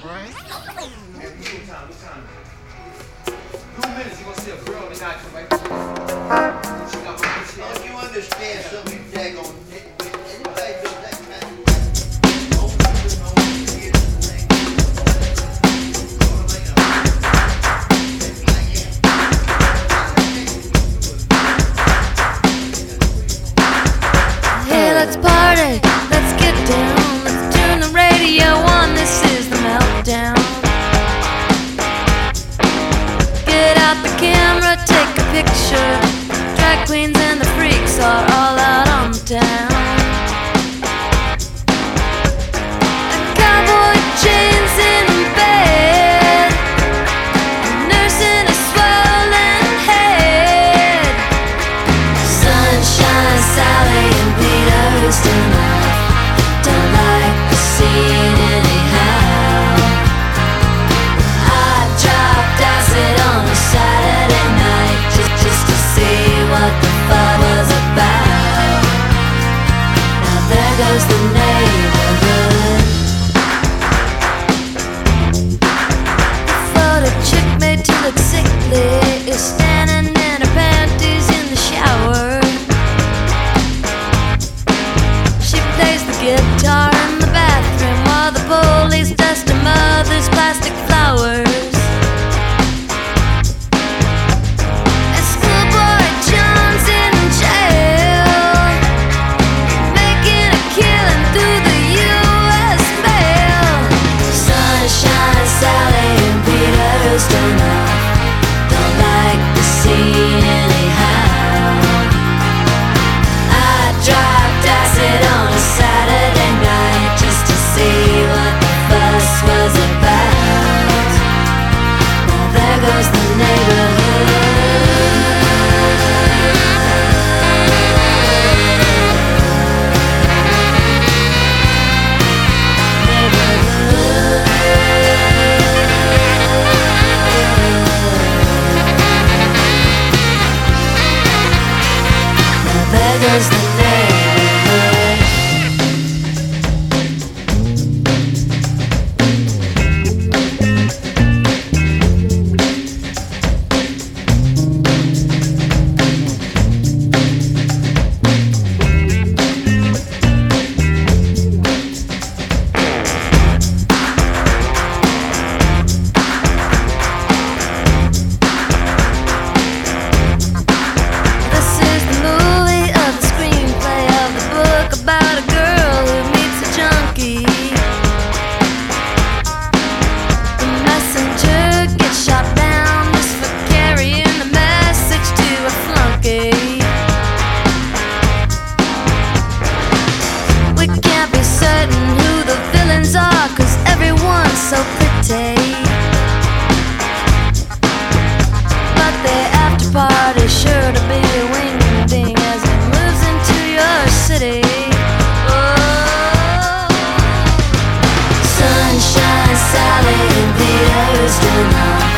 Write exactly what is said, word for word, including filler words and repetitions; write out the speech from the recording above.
Hey, what time? What time? Two minutes, you gonna see a girl and not come right there. She got my pussy. Oh, you understand something, daggone. Anybody does that kind of Hey, let's party, let's get down, let's turn the radio on, this is the meltdown. Get out the camera, take a picture, drag queens and the freaks are all out on the town. A cowboy chains in bed, a nurse in a swollen head, Sunshine Sally and Peter Ustinov don't like the scene anyhow. I dropped acid on a Saturday night just, just to see what the fun was about. Now there goes the neighborhood. The photo chick made to look sickly is standing in her panties in the shower. She plays the guitar in the bathroom while the police dust her mother's plastic flowers. And schoolboy John's in jail, making a killing through the U S mail. Sunshine Sally and Peter Ustinov don't like the scene anyhow. I dropped acid on a Saturday night just to see what the fuss was about. Now there goes the neighborhood. Now there goes the neighborhood. This is the movie of the screenplay of the book about a girl who meets a junkie. The messenger gets shot down just for carrying the message to a flunky. We can't be certain who the villains are, 'cause everyone's so pretty. But the after party's sure to be a wing-ding as it moves into your city. Oh. Sunshine Sally and Peter Ustinov